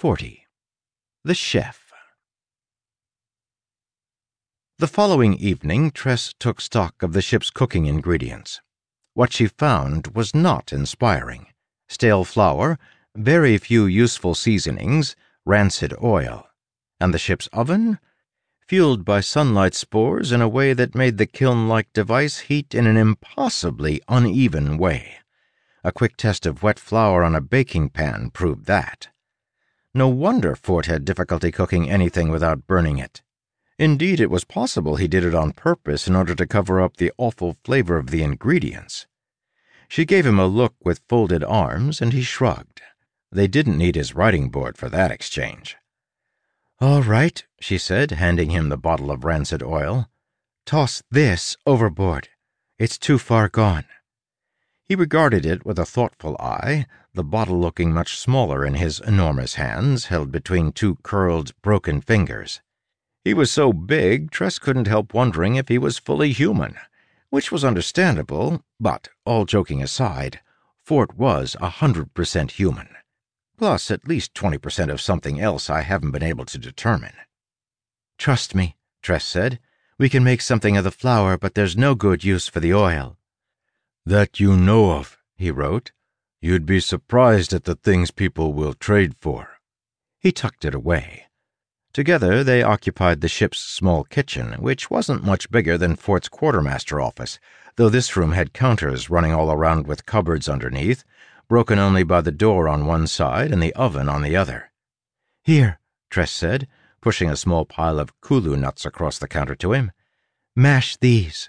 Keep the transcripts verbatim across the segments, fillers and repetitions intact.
forty. The Chef. The following evening, Tress took stock of the ship's cooking ingredients. What she found was not inspiring. Stale flour, very few useful seasonings, rancid oil. And the ship's oven? Fueled by sunlight spores in a way that made the kiln-like device heat in an impossibly uneven way. A quick test of wet flour on a baking pan proved that. No wonder Fort had difficulty cooking anything without burning it. Indeed, it was possible he did it on purpose in order to cover up the awful flavor of the ingredients. She gave him a look with folded arms, and he shrugged. They didn't need his writing board for that exchange. "All right," she said, handing him the bottle of rancid oil. "Toss this overboard. It's too far gone." He regarded it with a thoughtful eye, the bottle looking much smaller in his enormous hands, held between two curled, broken fingers. He was so big, Tress couldn't help wondering if he was fully human, which was understandable, but, all joking aside, Fort was a hundred percent human. Plus at least twenty percent of something else I haven't been able to determine. "Trust me," Tress said. "We can make something of the flour, but there's no good use for the oil." "That you know of," he wrote. "You'd be surprised at the things people will trade for." He tucked it away. Together they occupied the ship's small kitchen, which wasn't much bigger than Fort's quartermaster office, though this room had counters running all around with cupboards underneath, broken only by the door on one side and the oven on the other. "Here," Tress said, pushing a small pile of kulu nuts across the counter to him. "Mash these."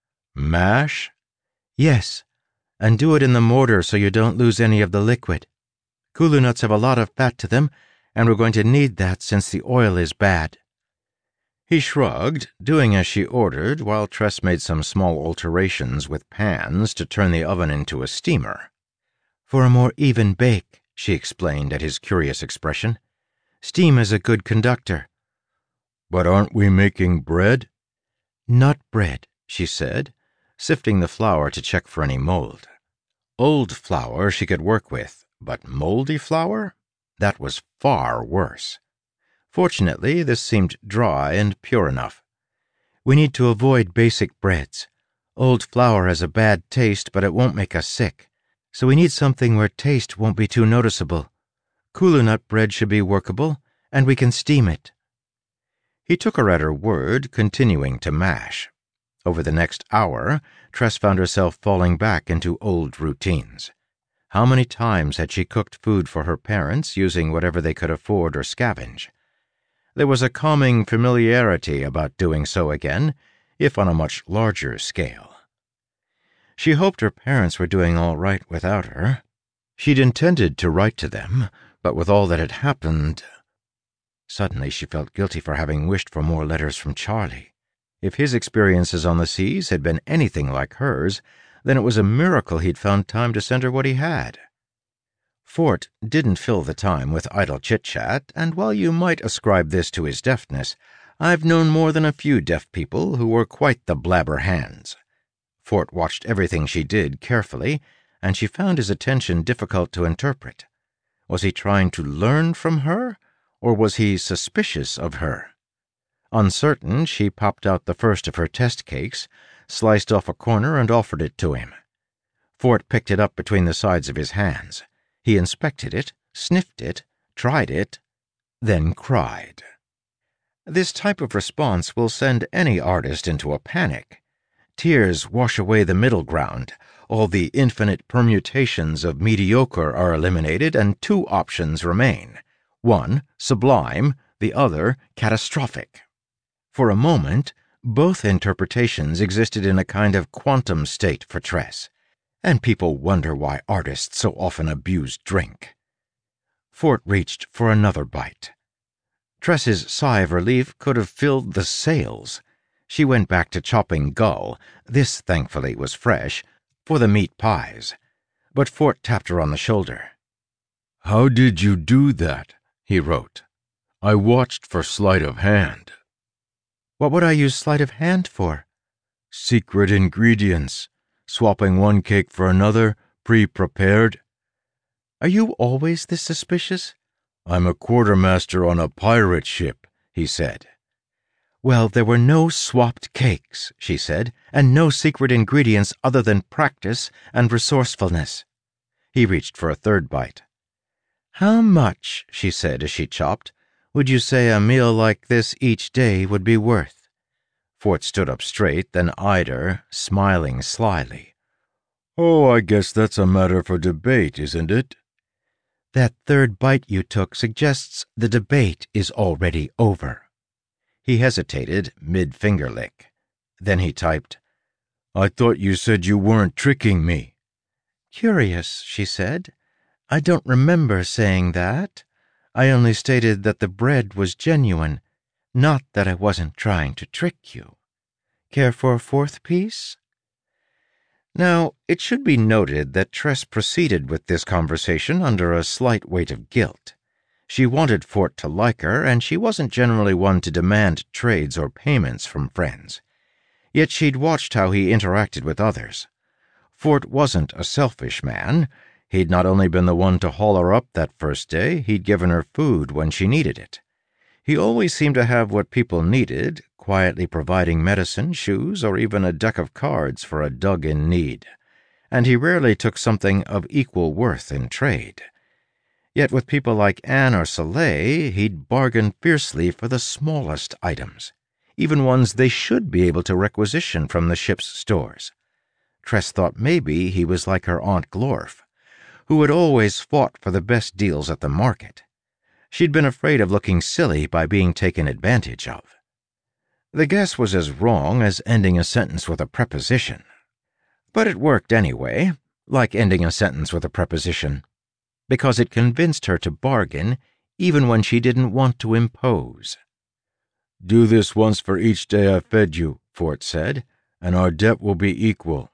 "Mash?" "Yes, and do it in the mortar so you don't lose any of the liquid. Kulu nuts have a lot of fat to them, and we're going to need that since the oil is bad." He shrugged, doing as she ordered, while Tress made some small alterations with pans to turn the oven into a steamer. "For a more even bake," she explained at his curious expression. "Steam is a good conductor." "But aren't we making bread?" "Not bread," she said, sifting the flour to check for any mold. Old flour she could work with, but moldy flour? That was far worse. Fortunately, this seemed dry and pure enough. "We need to avoid basic breads. Old flour has a bad taste, but it won't make us sick. So we need something where taste won't be too noticeable. Kulu nut bread should be workable, and we can steam it." He took her at her word, continuing to mash. Over the next hour, Tress found herself falling back into old routines. How many times had she cooked food for her parents using whatever they could afford or scavenge? There was a calming familiarity about doing so again, if on a much larger scale. She hoped her parents were doing all right without her. She'd intended to write to them, but with all that had happened... Suddenly she felt guilty for having wished for more letters from Charlie. If his experiences on the seas had been anything like hers, then it was a miracle he'd found time to send her what he had. Fort didn't fill the time with idle chit-chat, and while you might ascribe this to his deafness, I've known more than a few deaf people who were quite the blabber hands. Fort watched everything she did carefully, and she found his attention difficult to interpret. Was he trying to learn from her, or was he suspicious of her? Uncertain, she popped out the first of her test cakes, sliced off a corner and offered it to him. Fort picked it up between the sides of his hands. He inspected it, sniffed it, tried it, then cried. This type of response will send any artist into a panic. Tears wash away the middle ground. All the infinite permutations of mediocre are eliminated, and two options remain. One, sublime, the other, catastrophic. For a moment, both interpretations existed in a kind of quantum state for Tress, and people wonder why artists so often abuse drink. Fort reached for another bite. Tress's sigh of relief could have filled the sails. She went back to chopping gull, this thankfully was fresh, for the meat pies. But Fort tapped her on the shoulder. "How did you do that?" he wrote. "I watched for sleight of hand." "What would I use sleight of hand for?" "Secret ingredients. Swapping one cake for another, pre-prepared." "Are you always this suspicious?" I'm a quartermaster on a pirate ship, he said. Well, there were no swapped cakes, she said, and no secret ingredients other than practice and resourcefulness. He reached for a third bite. How much, she said as she chopped, would you say a meal like this each day would be worth? Fort stood up straight, then eyed her, smiling slyly. Oh, I guess that's a matter for debate, isn't it? That third bite you took suggests the debate is already over. He hesitated, mid-finger lick. Then he typed, I thought you said you weren't tricking me. Curious, she said. I don't remember saying that. I only stated that the bread was genuine, not that I wasn't trying to trick you. Care for a fourth piece? Now, it should be noted that Tress proceeded with this conversation under a slight weight of guilt. She wanted Fort to like her, and she wasn't generally one to demand trades or payments from friends. Yet she'd watched how he interacted with others. Fort wasn't a selfish man. He'd not only been the one to haul her up that first day, he'd given her food when she needed it. He always seemed to have what people needed, quietly providing medicine, shoes, or even a deck of cards for a dug in need. And he rarely took something of equal worth in trade. Yet with people like Anne or Soleil, he'd bargain fiercely for the smallest items, even ones they should be able to requisition from the ship's stores. Tress thought maybe he was like her Aunt Glorf, who had always fought for the best deals at the market. She'd been afraid of looking silly by being taken advantage of. The guess was as wrong as ending a sentence with a preposition. But it worked anyway, like ending a sentence with a preposition, because it convinced her to bargain even when she didn't want to impose. Do this once for each day I fed you, Fort said, and our debt will be equal.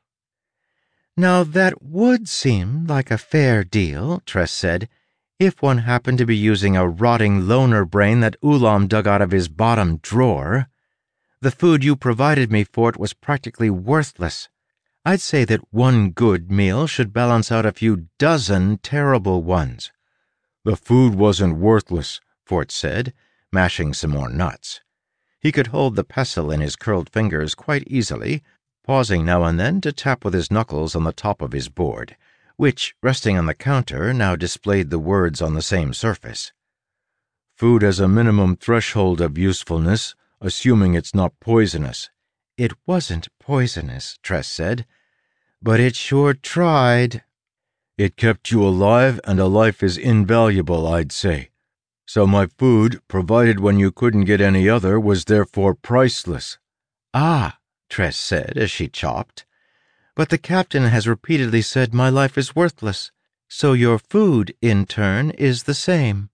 Now that would seem like a fair deal, Tress said, if one happened to be using a rotting loner brain that Ulam dug out of his bottom drawer. The food you provided me, Fort, was practically worthless. I'd say that one good meal should balance out a few dozen terrible ones. The food wasn't worthless, Fort said, mashing some more nuts. He could hold the pestle in his curled fingers quite easily, pausing now and then to tap with his knuckles on the top of his board, which, resting on the counter, now displayed the words on the same surface. Food has a minimum threshold of usefulness, assuming it's not poisonous. It wasn't poisonous, Tress said, but it sure tried. It kept you alive, and a life is invaluable, I'd say. So my food, provided when you couldn't get any other, was therefore priceless. Ah, Tress said as she chopped. But the captain has repeatedly said my life is worthless, so your food, in turn, is the same.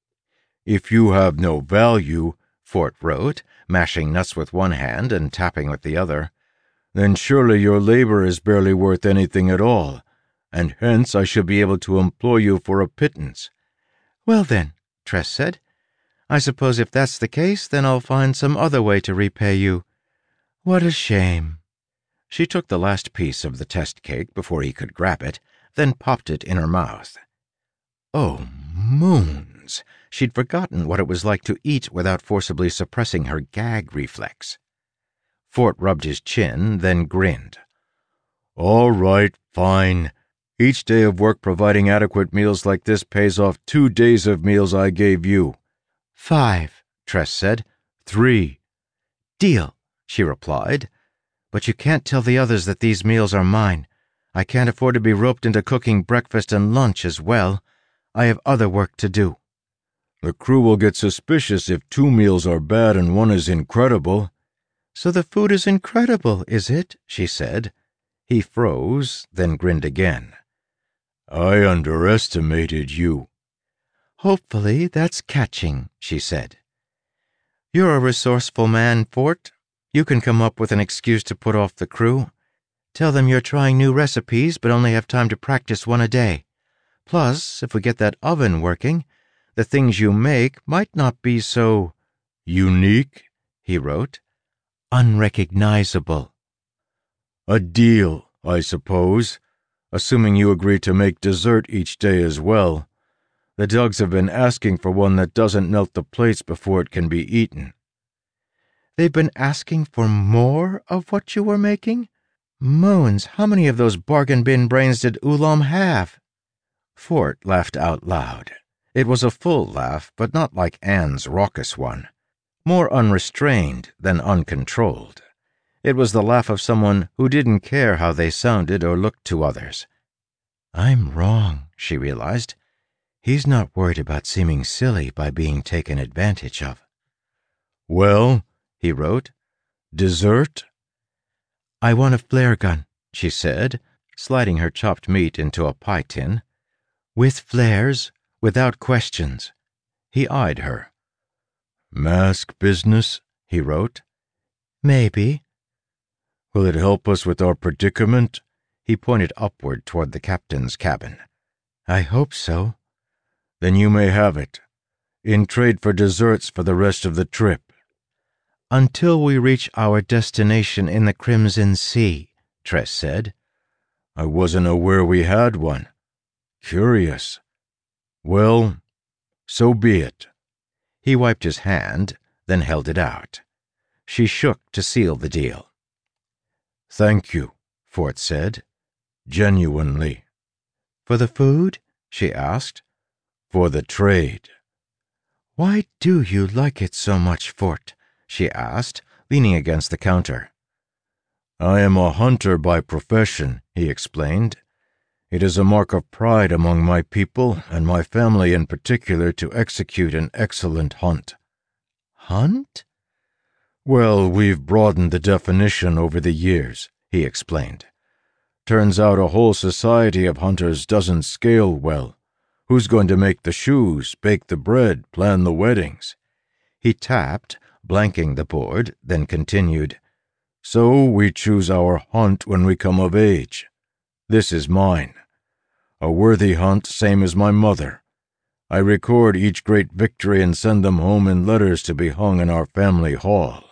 If you have no value, Fort wrote, mashing nuts with one hand and tapping with the other, then surely your labor is barely worth anything at all, and hence I should be able to employ you for a pittance. Well then, Tress said, I suppose if that's the case, then I'll find some other way to repay you. What a shame. She took the last piece of the test cake before he could grab it, then popped it in her mouth. Oh, moons! She'd forgotten what it was like to eat without forcibly suppressing her gag reflex. Fort rubbed his chin, then grinned. All right, fine. Each day of work providing adequate meals like this pays off two days of meals I gave you. Five, Tress said. Three. Deal, she replied. But you can't tell the others that these meals are mine. I can't afford to be roped into cooking breakfast and lunch as well. I have other work to do. The crew will get suspicious if two meals are bad and one is incredible. So the food is incredible, is it? She said. He froze, then grinned again. I underestimated you. Hopefully that's catching, she said. You're a resourceful man, Fort. You can come up with an excuse to put off the crew. Tell them you're trying new recipes but only have time to practice one a day. Plus, if we get that oven working, the things you make might not be so unique, he wrote. Unrecognizable. A deal, I suppose, assuming you agree to make dessert each day as well. The dogs have been asking for one that doesn't melt the plates before it can be eaten." "They've been asking for more of what you were making? Moons, how many of those bargain bin brains did Ulam have?" Fort laughed out loud. It was a full laugh, but not like Anne's raucous one. More unrestrained than uncontrolled. It was the laugh of someone who didn't care how they sounded or looked to others. "I'm wrong," she realized. "He's not worried about seeming silly by being taken advantage of." "Well," he wrote, "dessert?" "I want a flare gun," she said, sliding her chopped meat into a pie tin. "With flares, without questions." He eyed her. "Mask business?" he wrote. "Maybe." "Will it help us with our predicament?" He pointed upward toward the captain's cabin. "I hope so." "Then you may have it, in trade for desserts for the rest of the trip." "Until we reach our destination in the Crimson Sea," Tress said. "I wasn't aware we had one. Curious. Well, so be it." He wiped his hand, then held it out. She shook to seal the deal. "Thank you," Fort said. "Genuinely." "For the food?" she asked. "For the trade." "Why do you like it so much, Fort?" she asked, leaning against the counter. "I am a hunter by profession," he explained. "It is a mark of pride among my people, and my family in particular, to execute an excellent hunt." "Hunt?" "Well, we've broadened the definition over the years," he explained. "Turns out a whole society of hunters doesn't scale well. Who's going to make the shoes, bake the bread, plan the weddings?" He tapped, blanking the board, then continued. "So we choose our hunt when we come of age. This is mine. A worthy hunt, same as my mother. I record each great victory and send them home in letters to be hung in our family hall."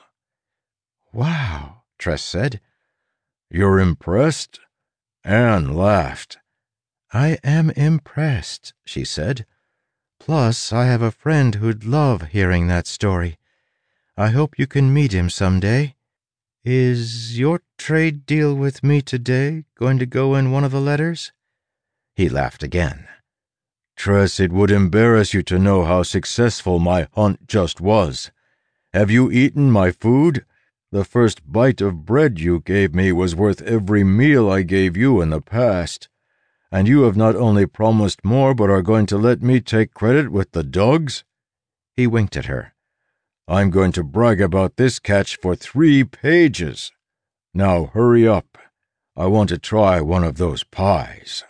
"Wow," Tress said. "You're impressed?" Anne laughed. "I am impressed," she said. "Plus, I have a friend who'd love hearing that story. I hope you can meet him someday. Is your trade deal with me today going to go in one of the letters?" He laughed again. "Tress, it would embarrass you to know how successful my hunt just was. Have you eaten my food? The first bite of bread you gave me was worth every meal I gave you in the past. And you have not only promised more, but are going to let me take credit with the dogs?" He winked at her. "I'm going to brag about this catch for three pages. Now hurry up. I want to try one of those pies."